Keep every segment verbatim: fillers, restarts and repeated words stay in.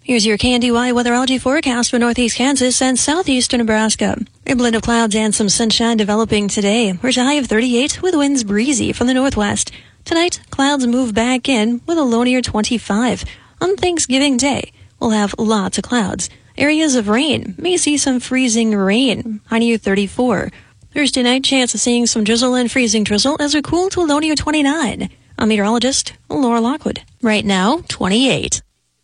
Here's your K N D Y weatherology forecast for northeast Kansas and southeastern Nebraska. A blend of clouds and some sunshine developing today. We're at a high of thirty-eight with winds breezy from the northwest. Tonight, clouds move back in with a low near twenty-five. On Thanksgiving Day, we'll have lots of clouds. Areas of rain. May see some freezing rain. High near thirty-four. Thursday night, chance of seeing some drizzle and freezing drizzle as we cool to a low near twenty-nine. I'm meteorologist Laura Lockwood. Right now, twenty-eight.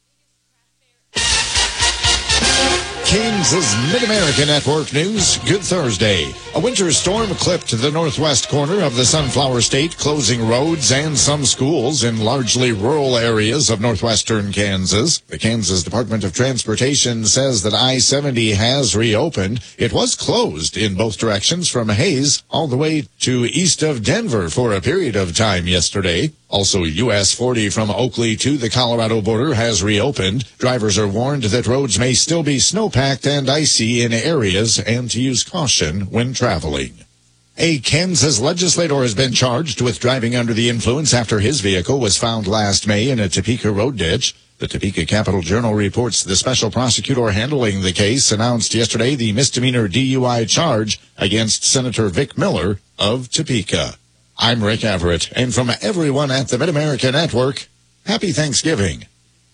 Kansas Mid-America Network News. Good Thursday. A winter storm clipped the northwest corner of the Sunflower State, closing roads and some schools in largely rural areas of northwestern Kansas. The Kansas Department of Transportation says that I seventy has reopened. It was closed in both directions from Hayes all the way to east of Denver for a period of time yesterday. Also, U S forty from Oakley to the Colorado border has reopened. Drivers are warned that roads may still be snowpacked and icy in areas and to use caution when traveling. A Kansas legislator has been charged with driving under the influence after his vehicle was found last May in a Topeka road ditch. The Topeka Capital Journal reports the special prosecutor handling the case announced yesterday the misdemeanor D U I charge against Senator Vic Miller of Topeka. I'm Rick Everett, and from everyone at the Mid-America Network, happy Thanksgiving.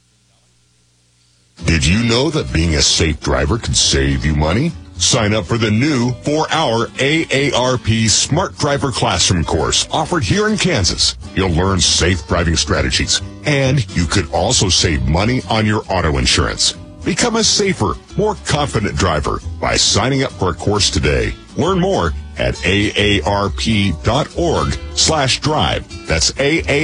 Did you know that being a safe driver can save you money? Sign up for the new four-hour A A R P Smart Driver Classroom course offered here in Kansas. You'll learn safe driving strategies, and you could also save money on your auto insurance. Become a safer, more confident driver by signing up for a course today. Learn more at aarp.org slash drive. That's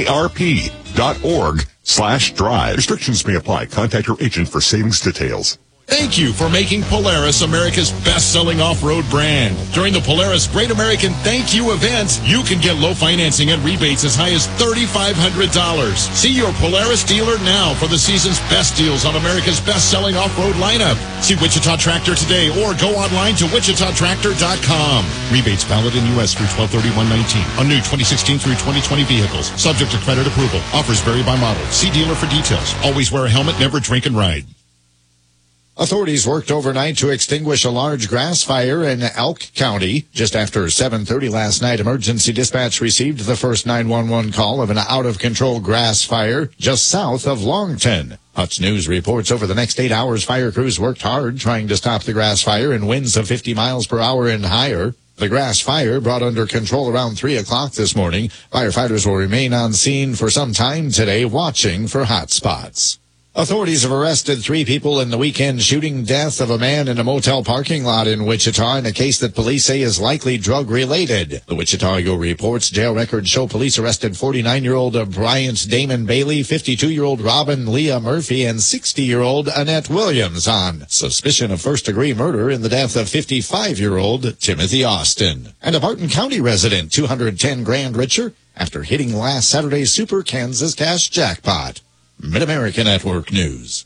aarp.org slash drive. Restrictions may apply. Contact your agent for savings details. Thank you for making Polaris America's best-selling off-road brand. During the Polaris Great American Thank You events, you can get low financing and rebates as high as three thousand five hundred dollars. See your Polaris dealer now for the season's best deals on America's best-selling off-road lineup. See Wichita Tractor today or go online to wichita tractor dot com. Rebates valid in U S through twelve thirty-one nineteen on new twenty sixteen through twenty twenty vehicles. Subject to credit approval. Offers vary by model. See dealer for details. Always wear a helmet, never drink and ride. Authorities worked overnight to extinguish a large grass fire in Elk County. Just after seven thirty last night, emergency dispatch received the first nine one one call of an out-of-control grass fire just south of Longton. Hutch News reports over the next eight hours, fire crews worked hard trying to stop the grass fire in winds of fifty miles per hour and higher. The grass fire brought under control around three o'clock this morning. Firefighters will remain on scene for some time today, watching for hot spots. Authorities have arrested three people in the weekend shooting death of a man in a motel parking lot in Wichita in a case that police say is likely drug-related. The Wichita Eagle reports jail records show police arrested forty-nine-year-old Bryant Damon Bailey, fifty-two-year-old Robin Leah Murphy, and sixty-year-old Annette Williams on suspicion of first-degree murder in the death of fifty-five-year-old Timothy Austin. And a Barton County resident, two hundred ten grand richer after hitting last Saturday's Super Kansas Cash jackpot. Mid-America Network News.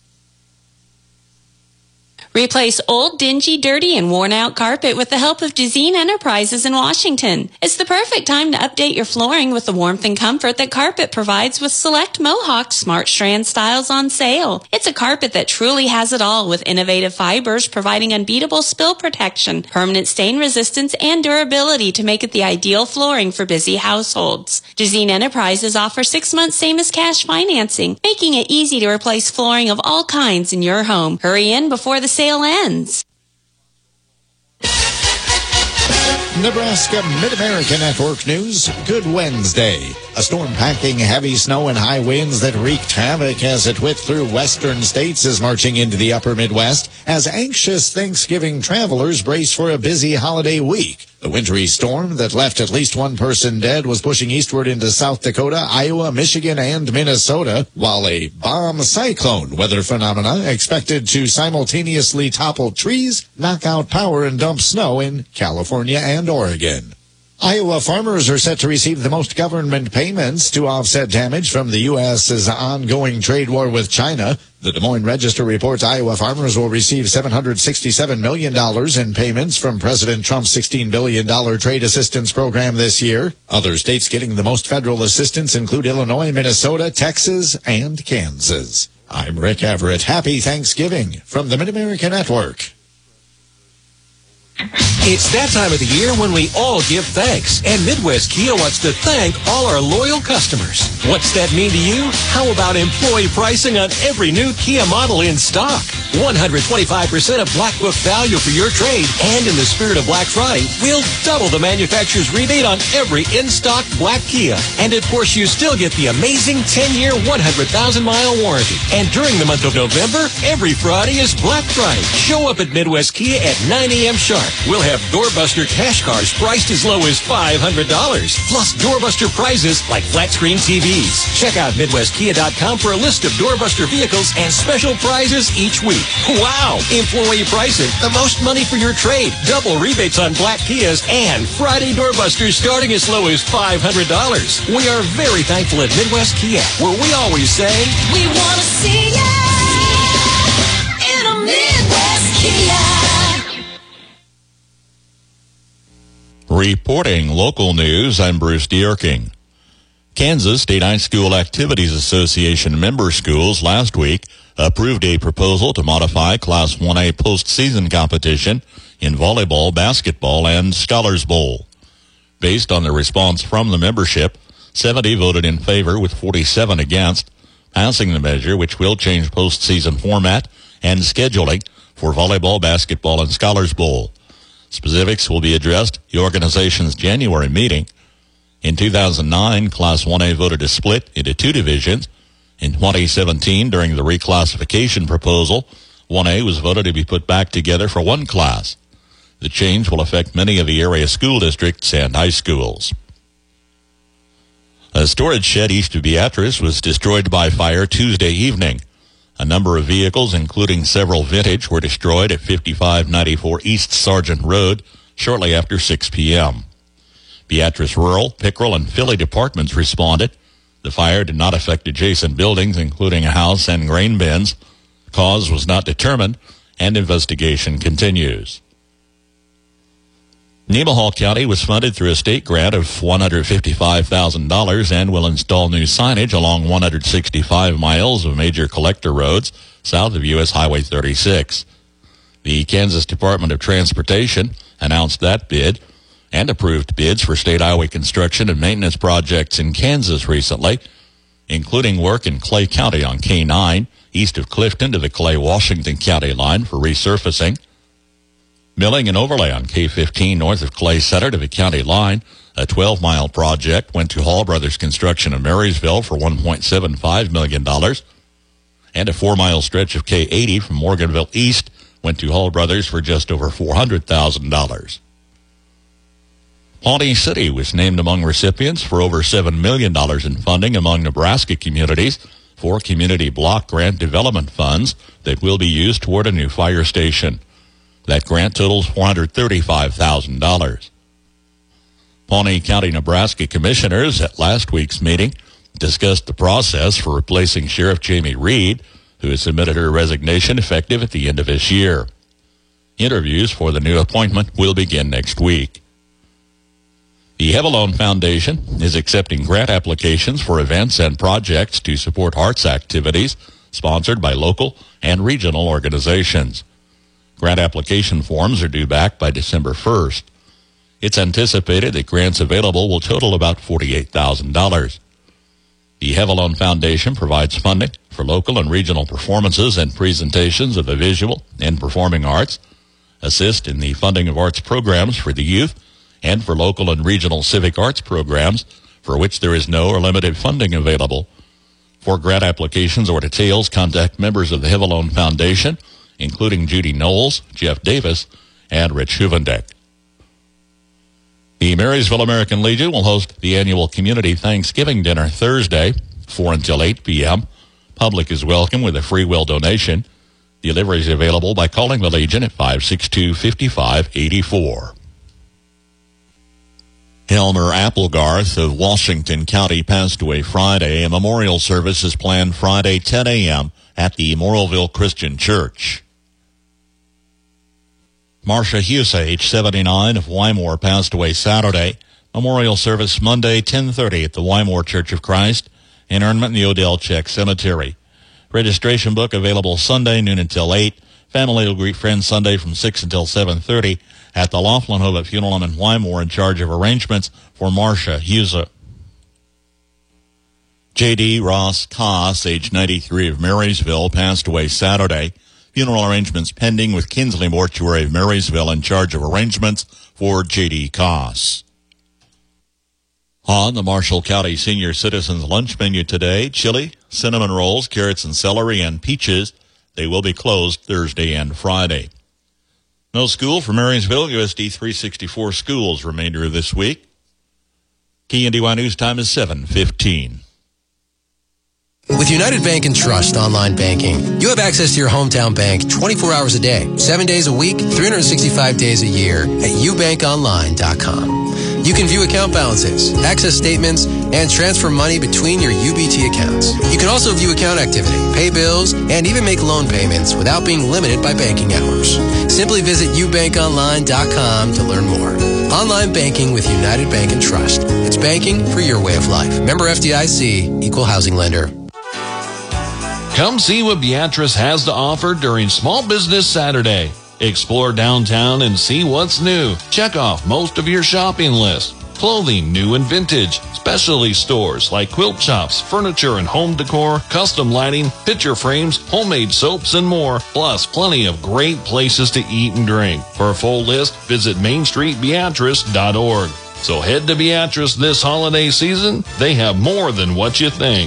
Replace old, dingy, dirty, and worn-out carpet with the help of Jazeen Enterprises in Washington. It's the perfect time to update your flooring with the warmth and comfort that carpet provides with select Mohawk Smart Strand styles on sale. It's a carpet that truly has it all with innovative fibers providing unbeatable spill protection, permanent stain resistance, and durability to make it the ideal flooring for busy households. Jazeen Enterprises offers six months same-as-cash financing, making it easy to replace flooring of all kinds in your home. Hurry in before the sale ends. Nebraska Mid-America Network News. Good Wednesday. A storm packing heavy snow and high winds that wreaked havoc as it whipped through western states is marching into the upper Midwest as anxious Thanksgiving travelers brace for a busy holiday week. The wintry storm that left at least one person dead was pushing eastward into South Dakota, Iowa, Michigan, and Minnesota, while a bomb cyclone weather phenomena expected to simultaneously topple trees, knock out power, and dump snow in California and Oregon. Iowa farmers are set to receive the most government payments to offset damage from the U S's ongoing trade war with China. The Des Moines Register reports Iowa farmers will receive seven hundred sixty-seven million dollars in payments from President Trump's sixteen billion dollars trade assistance program this year. Other states getting the most federal assistance include Illinois, Minnesota, Texas, and Kansas. I'm Rick Everett. Happy Thanksgiving from the Mid-America Network. It's that time of the year when we all give thanks, and Midwest Kia wants to thank all our loyal customers. What's that mean to you? How about employee pricing on every new Kia model in stock? one hundred twenty-five percent of Black Book value for your trade, and in the spirit of Black Friday, we'll double the manufacturer's rebate on every in-stock Black Kia. And of course, you still get the amazing ten-year, one hundred thousand mile warranty. And during the month of November, every Friday is Black Friday. Show up at Midwest Kia at nine a.m. sharp. We'll have Doorbuster cash cars priced as low as five hundred dollars, plus Doorbuster prizes like flat-screen T Vs. Check out Midwest Kia dot com for a list of Doorbuster vehicles and special prizes each week. Wow! Employee pricing, the most money for your trade, double rebates on Black Kias, and Friday Doorbusters starting as low as five hundred dollars. We are very thankful at Midwest Kia, where we always say, we want to see ya in a Midwest Kia. Reporting local news, I'm Bruce Dierking. Kansas State High School Activities Association member schools last week approved a proposal to modify Class one A postseason competition in volleyball, basketball, and Scholars Bowl. Based on the response from the membership, seventy voted in favor with forty-seven against, passing the measure, which will change postseason format and scheduling for volleyball, basketball, and Scholars Bowl. Specifics will be addressed at the organization's January meeting. In two thousand nine, Class one A voted to split into two divisions. In twenty seventeen, during the reclassification proposal, one A was voted to be put back together for one class. The change will affect many of the area school districts and high schools. A storage shed east of Beatrice was destroyed by fire Tuesday evening. A number of vehicles, including several vintage, were destroyed at fifty-five ninety-four East Sargent Road shortly after six p.m. Beatrice Rural, Pickerel, and Philly departments responded. The fire did not affect adjacent buildings, including a house and grain bins. Cause was not determined, and investigation continues. Nemaha County was funded through a state grant of one hundred fifty-five thousand dollars and will install new signage along one hundred sixty-five miles of major collector roads south of U S Highway thirty-six. The Kansas Department of Transportation announced that bid and approved bids for state highway construction and maintenance projects in Kansas recently, including work in Clay County on K nine, east of Clifton to the Clay-Washington County line for resurfacing. Milling and overlay on K fifteen north of Clay Center to the county line. A twelve-mile project went to Hall Brothers Construction of Marysville for one point seven five million dollars. And a four-mile stretch of K eighty from Morganville East went to Hall Brothers for just over four hundred thousand dollars. Pawnee City was named among recipients for over seven million dollars in funding among Nebraska communities for community block grant development funds that will be used toward a new fire station. That grant totals four hundred thirty-five thousand dollars. Pawnee County, Nebraska commissioners at last week's meeting discussed the process for replacing Sheriff Jamie Reed, who has submitted her resignation effective at the end of this year. Interviews for the new appointment will begin next week. The Hevalone Foundation is accepting grant applications for events and projects to support arts activities sponsored by local and regional organizations. Grant application forms are due back by December first. It's anticipated that grants available will total about forty-eight thousand dollars. The Hevalone Foundation provides funding for local and regional performances and presentations of the visual and performing arts, assist in the funding of arts programs for the youth, and for local and regional civic arts programs for which there is no or limited funding available. For grant applications or details, contact members of the Hevalone Foundation, including Judy Knowles, Jeff Davis, and Rich Huvendek. The Marysville American Legion will host the annual Community Thanksgiving Dinner Thursday, four until eight p.m. Public is welcome with a free will donation. Delivery is available by calling the Legion at five six two, five five eight four. Elmer Applegarth of Washington County passed away Friday. A memorial service is planned Friday, ten a.m. at the Morrillville Christian Church. Marcia Huse, age seventy-nine, of Wymore, passed away Saturday. Memorial service Monday, ten thirty at the Wymore Church of Christ, interment in the Odell Czech Cemetery. Registration book available Sunday, noon until eight. Family will greet friends Sunday from six until seven thirty at the Laughlin Hova Funeral Home in Wymore, in charge of arrangements for Marcia Hughes. J D. Ross Koss, age ninety-three, of Marysville, passed away Saturday. Funeral arrangements pending with Kinsley Mortuary of Marysville in charge of arrangements for J D. Koss. On the Marshall County Senior Citizens Lunch menu today, chili, cinnamon rolls, carrots and celery, and peaches. They will be closed Thursday and Friday. No school for Marysville. U S D three sixty-four schools remainder of this week. K N D Y News time is seven fifteen. With United Bank and Trust online banking, you have access to your hometown bank twenty-four hours a day, seven days a week, three hundred sixty-five days a year at u bank online dot com. You can view account balances, access statements, and transfer money between your U B T accounts. You can also view account activity, pay bills, and even make loan payments without being limited by banking hours. Simply visit u bank online dot com to learn more. Online banking with United Bank and Trust. It's banking for your way of life. Member F D I C, Equal Housing Lender. Come see what Beatrice has to offer during Small Business Saturday. Explore downtown and see what's new. Check off most of your shopping list. Clothing, new and vintage. Specialty stores like quilt shops, furniture and home decor, custom lighting, picture frames, homemade soaps, and more. Plus, plenty of great places to eat and drink. For a full list, visit main street beatrice dot org. So head to Beatrice this holiday season. They have more than what you think.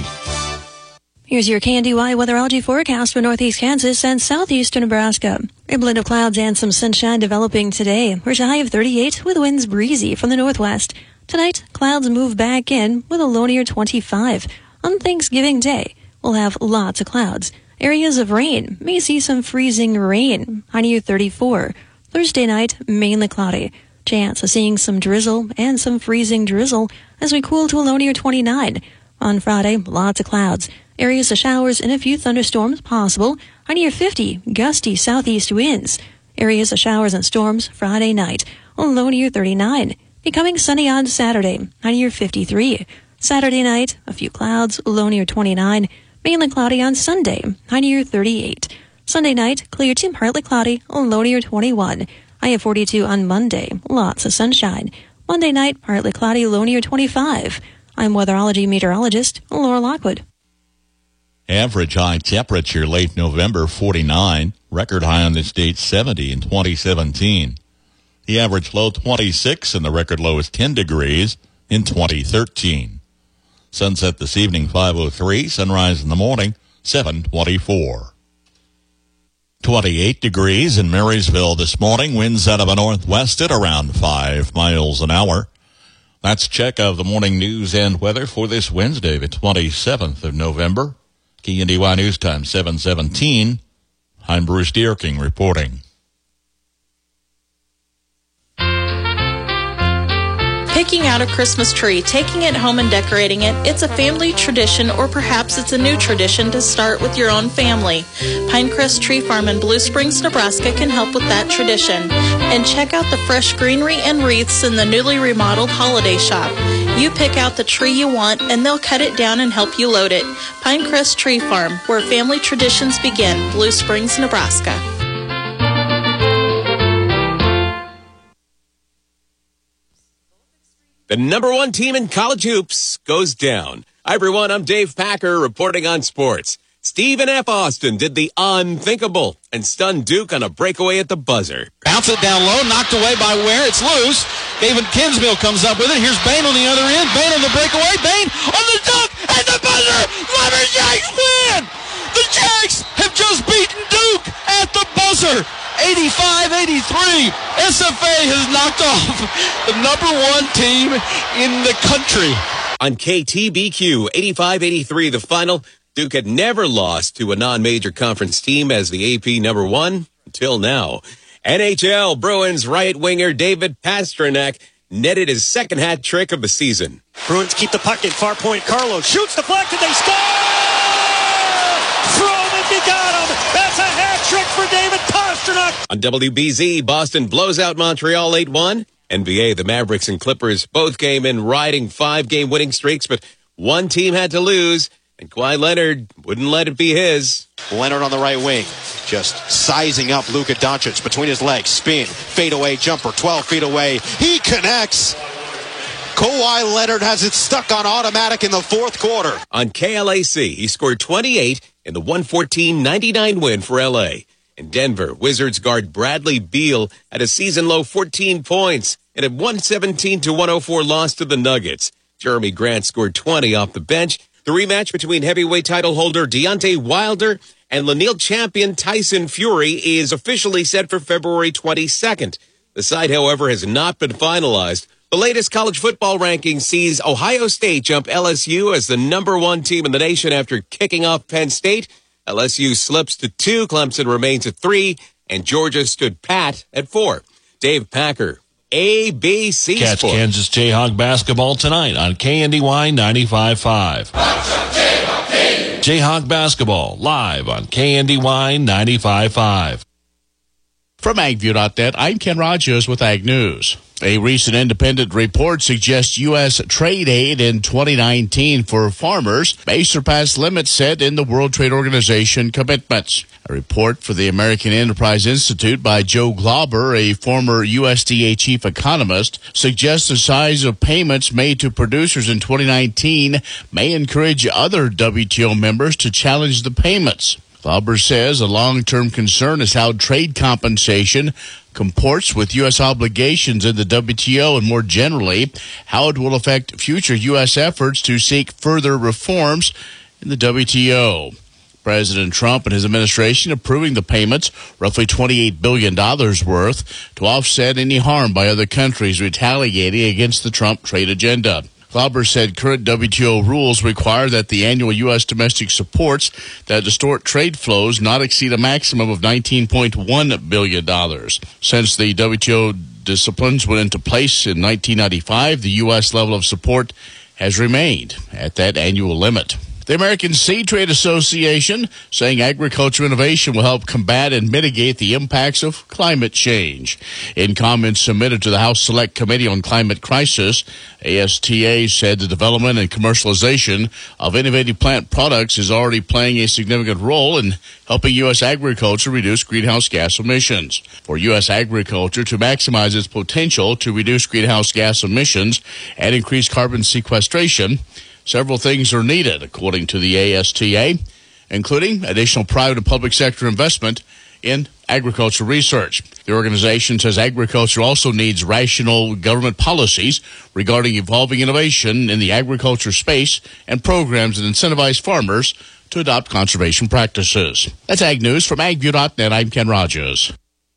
Here's your K N D Y weatherology forecast for northeast Kansas and southeastern Nebraska. A blend of clouds and some sunshine developing today. We're at a high of thirty-eight with winds breezy from the northwest. Tonight, clouds move back in with a low near twenty-five. On Thanksgiving Day, we'll have lots of clouds. Areas of rain. May see some freezing rain. High near thirty-four. Thursday night, mainly cloudy. Chance of seeing some drizzle and some freezing drizzle as we cool to a low near twenty-nine. On Friday, lots of clouds. Areas of showers and a few thunderstorms possible. High near fifty, gusty southeast winds. Areas of showers and storms Friday night. Low near thirty-nine. Becoming sunny on Saturday. High near fifty-three. Saturday night, a few clouds. Low near twenty-nine. Mainly cloudy on Sunday. High near thirty-eight. Sunday night, clear to partly cloudy. Low near twenty-one. High of forty-two on Monday. Lots of sunshine. Monday night, partly cloudy. Low near twenty-five. I'm weatherology meteorologist Laura Lockwood. Average high temperature late November, forty-nine. Record high on this date, seventy in twenty seventeen. The average low, twenty-six, and the record low is ten degrees in twenty thirteen. Sunset this evening, five oh three. Sunrise in the morning, seven twenty-four. twenty-eight degrees in Marysville this morning. Winds out of a northwest at around five miles an hour. That's a check of the morning news and weather for this Wednesday, the twenty-seventh of November. K N D Y News Time, seven seventeen. I'm Bruce Dierking reporting. Picking out a Christmas tree, taking it home and decorating it, it's a family tradition, or perhaps it's a new tradition to start with your own family. Pinecrest Tree Farm in Blue Springs, Nebraska can help with that tradition. And check out the fresh greenery and wreaths in the newly remodeled holiday shop. You pick out the tree you want, and they'll cut it down and help you load it. Pinecrest Tree Farm, where family traditions begin, Blue Springs, Nebraska. The number one team in college hoops goes down. Hi, everyone. I'm Dave Packer reporting on sports. Stephen F. Austin did the unthinkable and stunned Duke on a breakaway at the buzzer. Bounce it down low, knocked away by Ware. It's loose. David Kinsmill comes up with it. Here's Bain on the other end. Bain on the breakaway. Bain on the dunk at the buzzer. Lumberjacks win! The Jacks have just beaten Duke at the buzzer. eighty-five eighty-three. S F A has knocked off the number one team in the country. On K T B Q, eighty-five eighty-three, the final. Duke had never lost to a non-major conference team as the A P number one until now. N H L Bruins right winger David Pastrnak netted his second hat trick of the season. Bruins keep the puck at far point. Carlo shoots deflected. They score! Froman, you got him! That's a hat trick for David Pastrnak! On W B Z, Boston blows out Montreal eight one. N B A, the Mavericks and Clippers both came in riding five-game winning streaks, but one team had to lose. and Kawhi Leonard wouldn't let it be his. Leonard on the right wing, just sizing up Luka Doncic between his legs. Spin, fadeaway jumper, twelve feet away. He connects. Kawhi Leonard has it stuck on automatic in the fourth quarter. On K L A C, he scored twenty-eight in the one fourteen ninety-nine win for L A. In Denver, Wizards guard Bradley Beal had a season-low fourteen points in a one seventeen to one oh four loss to the Nuggets. Jeremy Grant scored twenty off the bench. The rematch between heavyweight title holder Deontay Wilder and Lanil champion Tyson Fury is officially set for February twenty-second. The site, however, has not been finalized. The latest college football ranking sees Ohio State jump L S U as the number one team in the nation after kicking off Penn State. L S U slips to two, Clemson remains at three, and Georgia stood pat at four. Dave Packer, A B C Catch Sports. Kansas Jayhawk basketball tonight on K N D Y ninety-five point five. Jayhawk basketball live on K N D Y ninety-five point five. From AgView dot net, I'm Ken Rogers with Ag News. A recent independent report suggests U S trade aid in twenty nineteen for farmers may surpass limits set in the World Trade Organization commitments. A report for the American Enterprise Institute by Joe Glauber, a former U S D A chief economist, suggests the size of payments made to producers in twenty nineteen may encourage other W T O members to challenge the payments. Glauber says a long-term concern is how trade compensation comports with U S obligations in the W T O and more generally, how it will affect future U S efforts to seek further reforms in the W T O. President Trump and his administration approving the payments, roughly twenty-eight billion dollars worth, to offset any harm by other countries retaliating against the Trump trade agenda. Glauber said current W T O rules require that the annual U S domestic supports that distort trade flows not exceed a maximum of nineteen point one billion dollars. Since the W T O disciplines went into place in nineteen ninety-five, the U S level of support has remained at that annual limit. The American Seed Trade Association saying agriculture innovation will help combat and mitigate the impacts of climate change. In comments submitted to the House Select Committee on Climate Crisis, A S T A said the development and commercialization of innovative plant products is already playing a significant role in helping U S agriculture reduce greenhouse gas emissions. For U S agriculture to maximize its potential to reduce greenhouse gas emissions and increase carbon sequestration, several things are needed, according to the A S T A, including additional private and public sector investment in agriculture research. The organization says agriculture also needs rational government policies regarding evolving innovation in the agriculture space and programs that incentivize farmers to adopt conservation practices. That's Ag News from Ag View dot net. I'm Ken Rogers.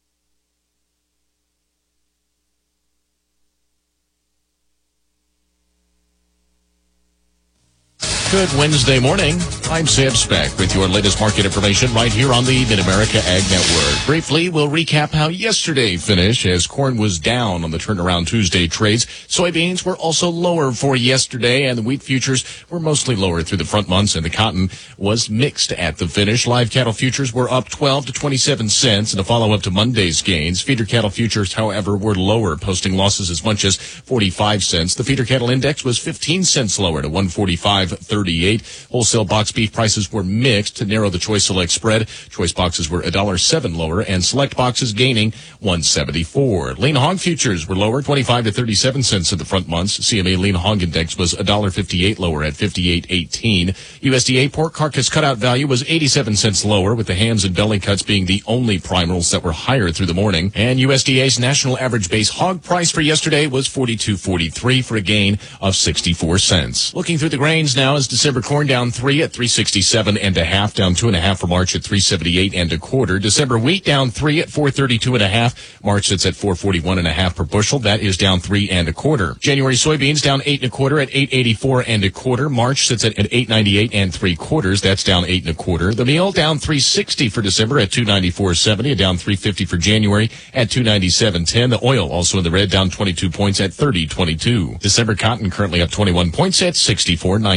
Good Wednesday morning. I'm Sam Speck with your latest market information right here on the Mid-America Ag Network. Briefly, we'll recap how yesterday finished as corn was down on the turnaround Tuesday trades. Soybeans were also lower for yesterday, and the wheat futures were mostly lower through the front months, and the cotton was mixed at the finish. Live cattle futures were up twelve to twenty-seven cents in a follow-up to Monday's gains. Feeder cattle futures, however, were lower, posting losses as much as forty-five cents. The feeder cattle index was fifteen cents lower to one forty-five thirty-eight. Wholesale box beef prices were mixed to narrow the Choice Select spread. Choice boxes were one dollar and seven cents lower, and Select boxes gaining one seventy-four. Lean hog futures were lower, twenty-five to thirty-seven cents in the front months. C M A lean hog index was one dollar and fifty-eight cents lower at fifty-eight eighteen. U S D A pork carcass cutout value was eighty-seven cents lower, with the hams and belly cuts being the only primals that were higher through the morning. And U S D A's national average base hog price for yesterday was forty-two forty-three for a gain of sixty-four cents. Looking through the grains now, as December corn down three at three sixty-seven and a half, down two and a half for March at three seventy-eight and a quarter. December wheat down three at four thirty-two and a half. March sits at four forty-one and a half per bushel. That is down three and a quarter. January soybeans down eight and a quarter at eight eighty-four and a quarter. March sits at eight ninety-eight and three quarters. That's down eight and a quarter. The meal down three sixty for December at two ninety-four seventy, down three fifty for January at two ninety-seven ten. The oil also in the red, down twenty-two points at thirty twenty-two. December cotton currently up twenty-one points at sixty-four ninety.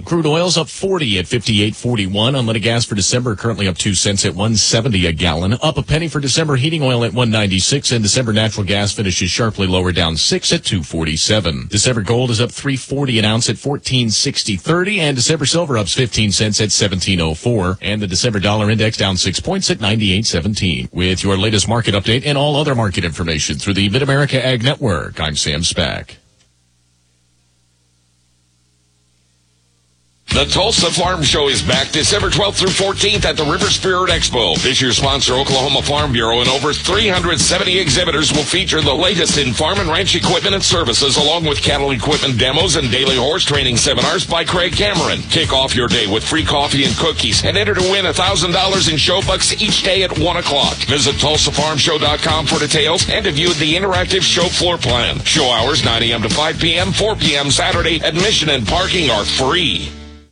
Crude oil's up forty at fifty-eight forty-one. Unleaded gas for December currently up two cents at one seventy a gallon. Up a penny for December heating oil at one ninety-six, and December natural gas finishes sharply lower, down six at two forty-seven. December gold is up three forty an ounce at fourteen sixty thirty, and December silver up fifteen cents at seventeen oh four, and the December dollar index down six points at ninety-eight seventeen. With your latest market update and all other market information through the Mid-America Ag Network, I'm Sam Spack. The Tulsa Farm Show is back December twelfth through fourteenth at the River Spirit Expo. This year's sponsor, Oklahoma Farm Bureau, and over three hundred seventy exhibitors will feature the latest in farm and ranch equipment and services, along with cattle equipment demos and daily horse training seminars by Craig Cameron. Kick off your day with free coffee and cookies and enter to win one thousand dollars in show bucks each day at one o'clock. Visit Tulsa Farm Show dot com for details and to view the interactive show floor plan. Show hours nine a.m. to five p.m., four p.m. Saturday. Admission and parking are free.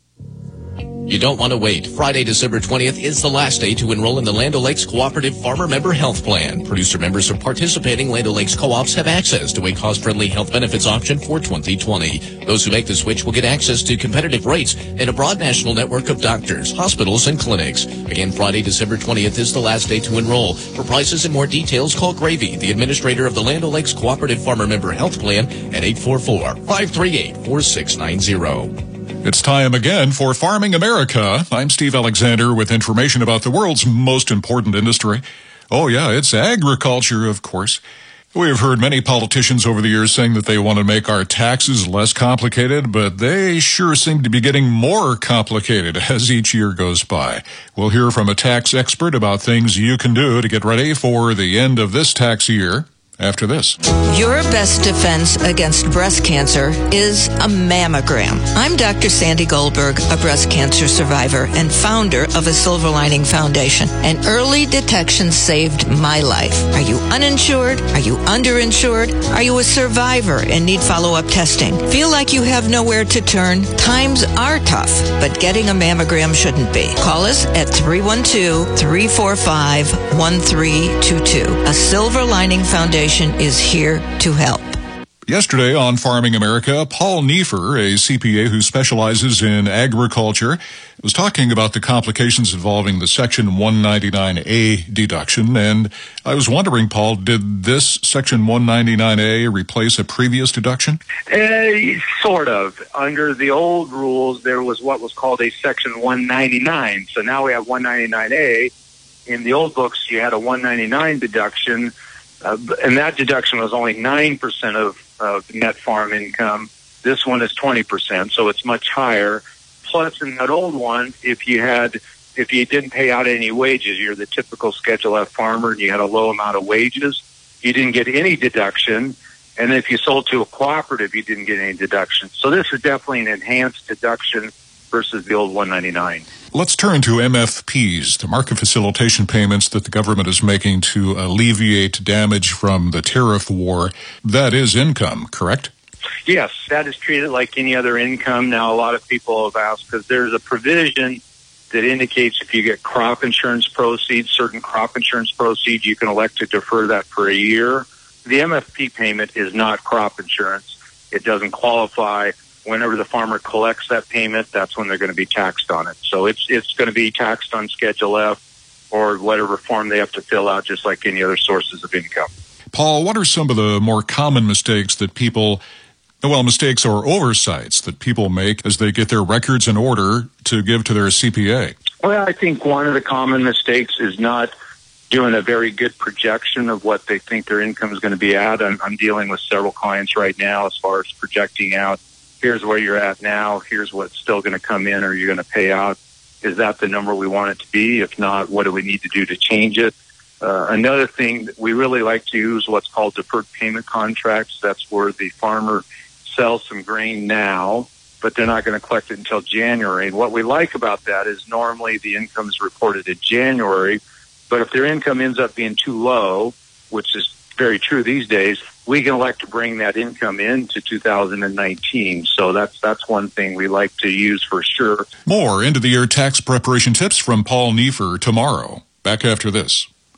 You don't want to wait. Friday, December twentieth is the last day to enroll in the Land O'Lakes Cooperative Farmer Member Health Plan. Producer members of participating Land O'Lakes co-ops have access to a cost-friendly health benefits option for twenty twenty. Those who make the switch will get access to competitive rates and a broad national network of doctors, hospitals, and clinics. Again, Friday, December twentieth is the last day to enroll. For prices and more details, call Gravy, the administrator of the Land O'Lakes Cooperative Farmer Member Health Plan, at eight four four, five three eight, four six nine zero. It's time again for Farming America. I'm Steve Alexander with information about the world's most important industry. Oh yeah, it's agriculture, of course. We have heard many politicians over the years saying that they want to make our taxes less complicated, but they sure seem to be getting more complicated as each year goes by. We'll hear from a tax expert about things you can do to get ready for the end of this tax year. After this. Your best defense against breast cancer is a mammogram. I'm Doctor Sandy Goldberg, a breast cancer survivor and founder of a Silver Lining Foundation. And early detection saved my life. Are you uninsured? Are you underinsured? Are you a survivor and need follow-up testing? Feel like you have nowhere to turn? Times are tough, but getting a mammogram shouldn't be. Call us at three one two, three four five, one three two two. A Silver Lining Foundation is here to help. Yesterday on Farming America, Paul Neiffer, a C P A who specializes in agriculture, was talking about the complications involving the Section one ninety-nine A deduction. And I was wondering, Paul, did this Section one ninety-nine A replace a previous deduction? Uh, sort of. Under the old rules, there was what was called a Section one ninety-nine. So now we have one ninety-nine A. In the old books, you had a one ninety-nine deduction. Uh, and that deduction was only nine percent of, of net farm income. This one is twenty percent, so it's much higher. Plus, in that old one, if you had, if you didn't pay out any wages, you're the typical Schedule F farmer and you had a low amount of wages, you didn't get any deduction. And if you sold to a cooperative, you didn't get any deduction. So this is definitely an enhanced deduction versus the old one ninety-nine. Let's turn to M F Ps, the market facilitation payments that the government is making to alleviate damage from the tariff war. That is income, correct? Yes, that is treated like any other income. Now, a lot of people have asked because there's a provision that indicates if you get crop insurance proceeds, certain crop insurance proceeds, you can elect to defer that for a year. The M F P payment is not crop insurance. It doesn't qualify. Whenever the farmer collects that payment, that's when they're going to be taxed on it. So it's it's going to be taxed on Schedule F or whatever form they have to fill out, just like any other sources of income. Paul, what are some of the more common mistakes that people, well, mistakes or oversights that people make as they get their records in order to give to their C P A? Well, I think one of the common mistakes is not doing a very good projection of what they think their income is going to be at. I'm, I'm dealing with several clients right now as far as projecting out. Here's where you're at now. Here's what's still going to come in or you're going to pay out. Is that the number we want it to be? If not, what do we need to do to change it? Uh, another thing that we really like to use what's called deferred payment contracts. That's where the farmer sells some grain now, but they're not going to collect it until January. And what we like about that is normally the income is reported in January, but if their income ends up being too low, which is very true these days, we can elect to bring that income into two thousand nineteen. So that's that's one thing we like to use for sure. More end of the year tax preparation tips from Paul Neiffer tomorrow. Back after this.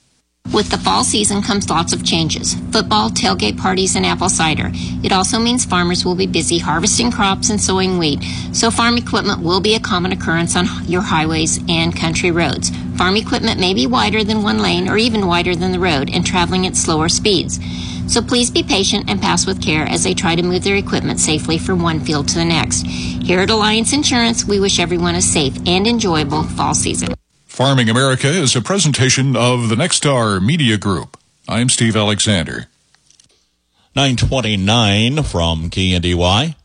With the fall season comes lots of changes. Football, tailgate parties, and apple cider. It also means farmers will be busy harvesting crops and sowing wheat, so farm equipment will be a common occurrence on your highways and country roads. Farm equipment may be wider than one lane or even wider than the road and traveling at slower speeds. So please be patient and pass with care as they try to move their equipment safely from one field to the next. Here at Alliance Insurance, we wish everyone a safe and enjoyable fall season. Farming America is a presentation of the Nexstar Media Group. I'm Steve Alexander. nine twenty-nine from K N D Y.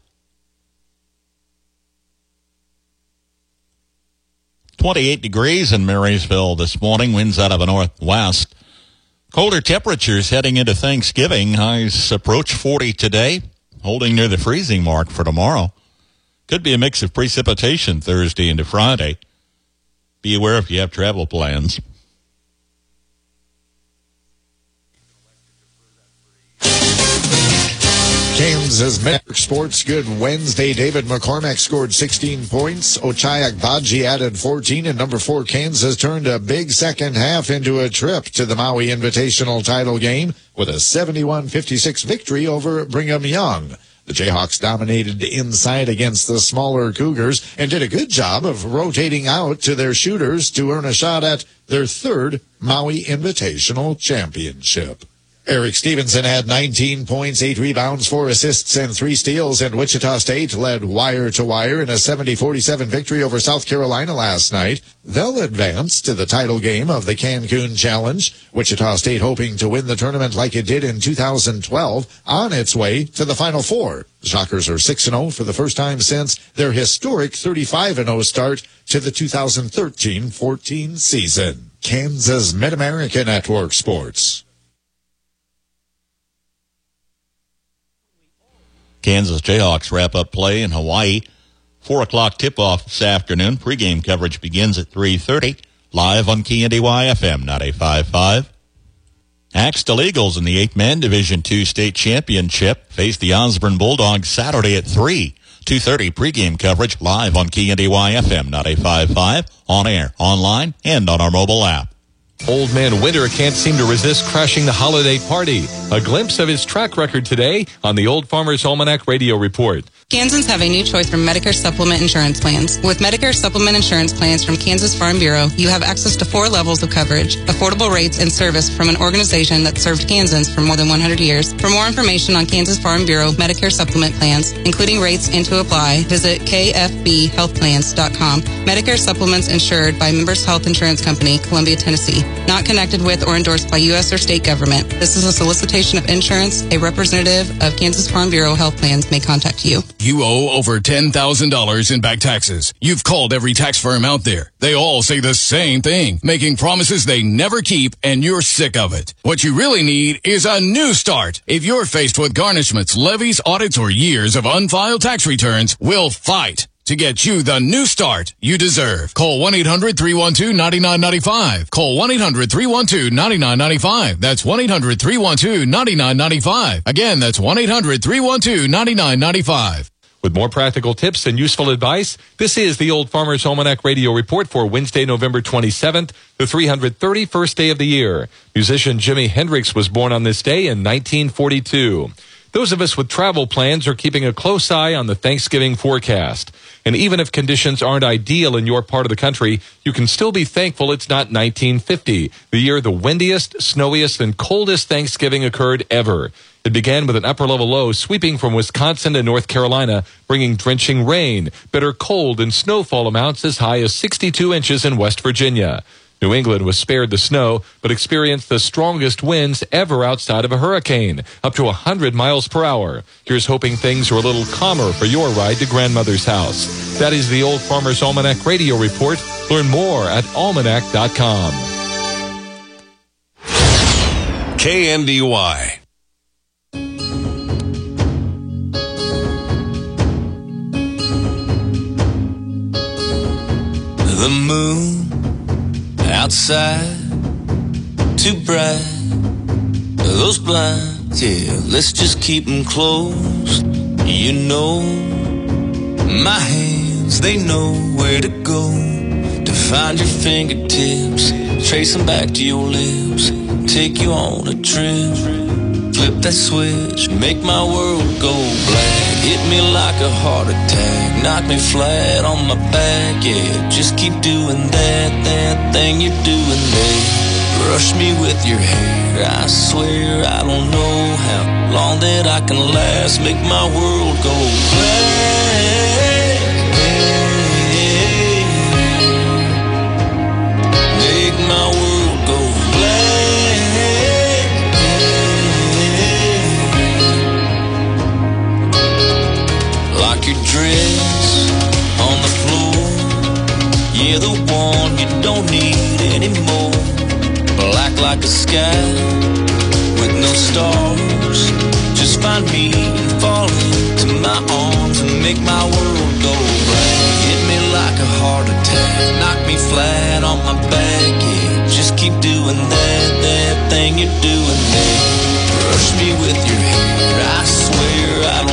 twenty-eight degrees in Marysville this morning. Winds out of the northwest. Colder temperatures heading into Thanksgiving. Highs approach forty today, holding near the freezing mark for tomorrow. Could be a mix of precipitation Thursday into Friday. Be aware if you have travel plans. Kansas Metro Sports Good Wednesday. David McCormack scored sixteen points. Ochai Agbaji added fourteen, and number four Kansas turned a big second half into a trip to the Maui Invitational title game with a seventy-one fifty-six victory over Brigham Young. The Jayhawks dominated inside against the smaller Cougars and did a good job of rotating out to their shooters to earn a shot at their third Maui Invitational championship. Eric Stevenson had nineteen points, eight rebounds, four assists, and three steals, and Wichita State led wire to wire in a seventy forty-seven victory over South Carolina last night. They'll advance to the title game of the Cancun Challenge. Wichita State hoping to win the tournament like it did in two thousand twelve, on its way to the Final Four. The Shockers are six and oh for the first time since their historic thirty-five and oh start to the two thousand thirteen fourteen season. Kansas Mid-America Network Sports. Kansas Jayhawks wrap up play in Hawaii. Four o'clock tip-off this afternoon. Pre-game coverage begins at three thirty. Live on K N D Y F M ninety-five point five. Axtell Eagles in the eight-man Division two state championship face the Osborne Bulldogs Saturday at three. two thirty pre-game coverage live on K N D Y F M ninety-five point five. On air, online, and on our mobile app. Old Man Winter can't seem to resist crashing the holiday party. A glimpse of his track record today on the Old Farmer's Almanac Radio Report. Kansans have a new choice from Medicare Supplement Insurance Plans. With Medicare Supplement Insurance Plans from Kansas Farm Bureau, you have access to four levels of coverage, affordable rates, and service from an organization that served Kansans for more than one hundred years. For more information on Kansas Farm Bureau Medicare Supplement Plans, including rates and to apply, visit k f b health plans dot com. Medicare Supplements insured by Members Health Insurance Company, Columbia, Tennessee. Not connected with or endorsed by U S or state government. This is a solicitation of insurance. A representative of Kansas Farm Bureau Health Plans may contact you. You owe over ten thousand dollars in back taxes. You've called every tax firm out there. They all say the same thing, making promises they never keep, and you're sick of it. What you really need is a new start. If you're faced with garnishments, levies, audits, or years of unfiled tax returns, we'll fight to get you the new start you deserve. Call one eight hundred three one two nine nine nine five. Call one eight hundred three one two nine nine nine five. That's one eight hundred three one two nine nine nine five. Again, that's one eight hundred three one two nine nine nine five. With more practical tips and useful advice, this is the Old Farmer's Almanac Radio Report for Wednesday, November twenty-seventh, the three hundred thirty-first day of the year. Musician Jimi Hendrix was born on this day in nineteen forty-two. Those of us with travel plans are keeping a close eye on the Thanksgiving forecast. And even if conditions aren't ideal in your part of the country, you can still be thankful it's not nineteen fifty, the year the windiest, snowiest, and coldest Thanksgiving occurred ever. It began with an upper-level low sweeping from Wisconsin to North Carolina, bringing drenching rain, bitter cold, and snowfall amounts as high as sixty-two inches in West Virginia. New England was spared the snow, but experienced the strongest winds ever outside of a hurricane, up to one hundred miles per hour. Here's hoping things are a little calmer for your ride to grandmother's house. That is the Old Farmer's Almanac Radio Report. Learn more at almanac dot com. K N D Y. The moon outside, too bright. Those blinds, yeah, let's just keep them closed. You know, my hands, they know where to go to find your fingertips, trace them back to your lips. take you on a trip. Flip that switch, make my world go black. Hit me like a heart attack, knock me flat on my back. Yeah, just keep doing that, that thing you're doing there. Brush me with your hair, I swear I don't know how long that I can last. Make my world go black. Make my world go black. Like your dress on the floor, yeah, the one you don't need anymore. Black like a sky with no stars. Just find me and fall into my arms and make my world go black. Hit me like a heart attack, knock me flat on my back. Yeah, just keep doing that, that thing you're doing there. Brush me with your hair, I swear I don't